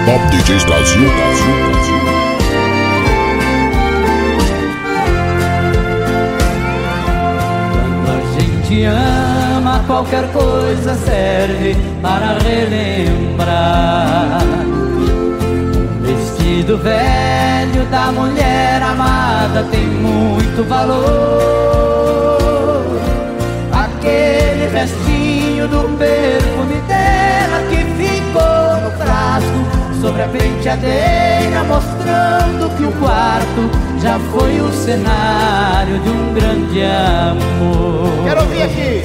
Top DJs Brasil. Quando a gente ama, qualquer coisa serve para relembrar. Um vestido velho da mulher amada tem muito valor. Aquele restinho do perfume dela que ficou no frasco sobre a penteadeira, mostrando que o quarto já foi o cenário de um grande amor. Quero ouvir aqui.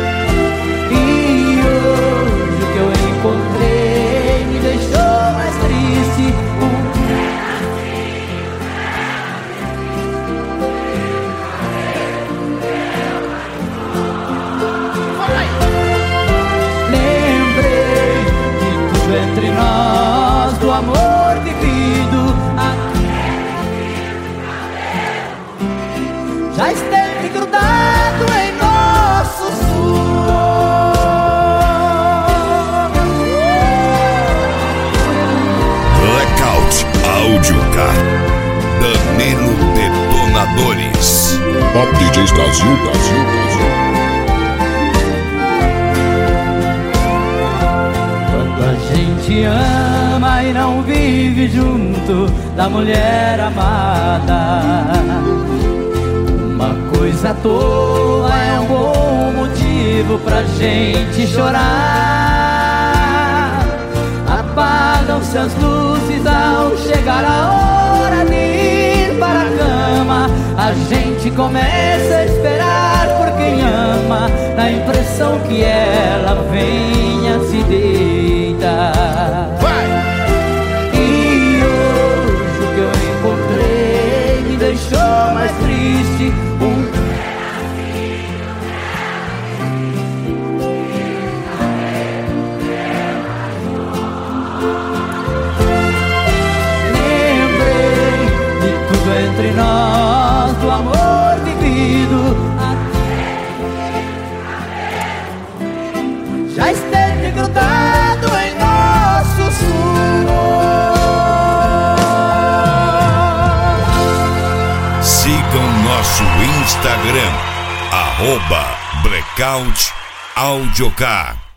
E hoje o que eu encontrei me deixou mais triste. Lembrei de tudo entre nós, do amor vivido. Já esteve grudado em nosso suor. Blackout Áudio Car. Danilo Detonadores. Top DJs Brasil. Quando a gente ama e não vive junto da mulher amada, uma coisa à toa é um bom motivo pra gente chorar. Apagam-se as luzes ao chegar a hora de ir para a cama. A gente começa a esperar por quem ama, na impressão que ela venha se deitar. E hoje o que eu encontrei me deixou mais triste. Lembrei de tudo entre nós, do amor vivido. Já esteve grudado em nosso suor. Sigam nosso Instagram, @Blackout Áudio Car.